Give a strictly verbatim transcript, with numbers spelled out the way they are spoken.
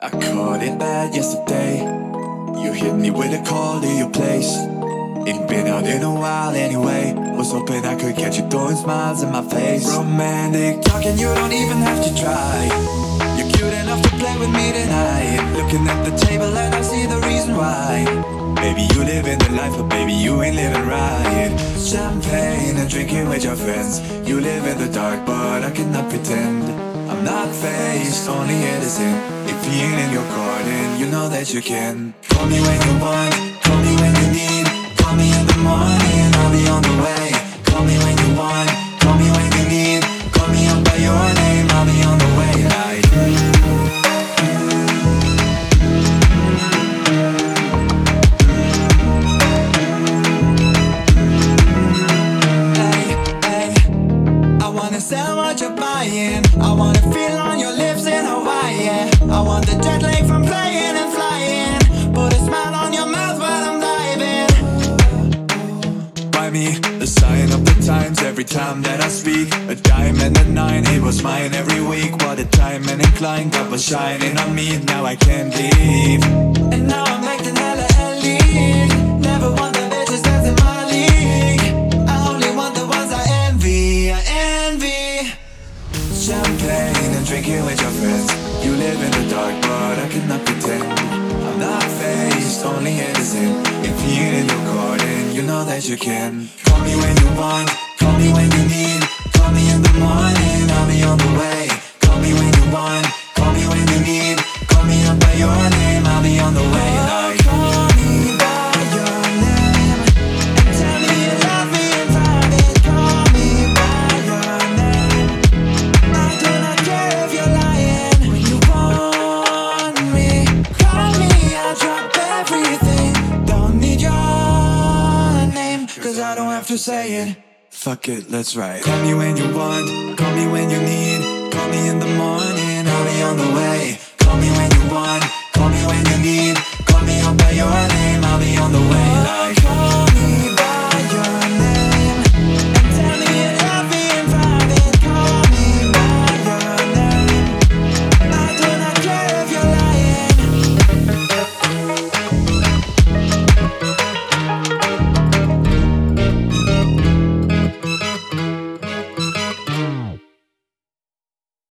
I caught it bad yesterday. You hit me with a call to your place. Ain't been out in a while anyway. Was hoping I could catch you throwing smiles in my face. Romantic talking, you don't even have to try. You're cute enough to play with me tonight. Looking at the table and I see the reason why. Baby, you living the life, but baby, you ain't living right. Champagne and drinking with your friends. You live in the dark, but I cannot pretend. I'm not faced, only innocent. If he ain't in your garden, you know that you can. Call me when you want, call me when you need. Call me in the morning, I'll be on the way. Call me when you want, call me when you need. Call me up by your name, I'll be on the way. Like sell what you're buying. I wanna feel on your lips in Hawaii. I want the jet lag from playing and flying. Put a smile on your mouth while I'm diving. Buy me the sign of the times every time that I speak. A diamond and a nine, it was mine every week. What a time and incline, God was shining on me. Now I can't leave. And now I'm acting hella elite. Never want the bitches that's in my league. I only want the ones I envy. I envy. Champagne and drinking with your friends. You live in the dark, but I cannot pretend. I'm not faced, only innocent. If he ain't in your garden, you know that you can. Call me when you want, call me when you need. Call me in the morning, I'll be on the way. Call me when you want, call me when you need. Call me up by your name, I'll be on the way. Like, call me by your name and tell me you love me in private. Call me by your name. I do not care if you're lying. When you want me, call me, I'll drop everything. Don't need your name, cause I don't have to say it. Fuck it, let's ride. Call me when you want, call me when you need. Call me in the morning, I'll be on the way. Call me when you want, call me when you need. Call me up by your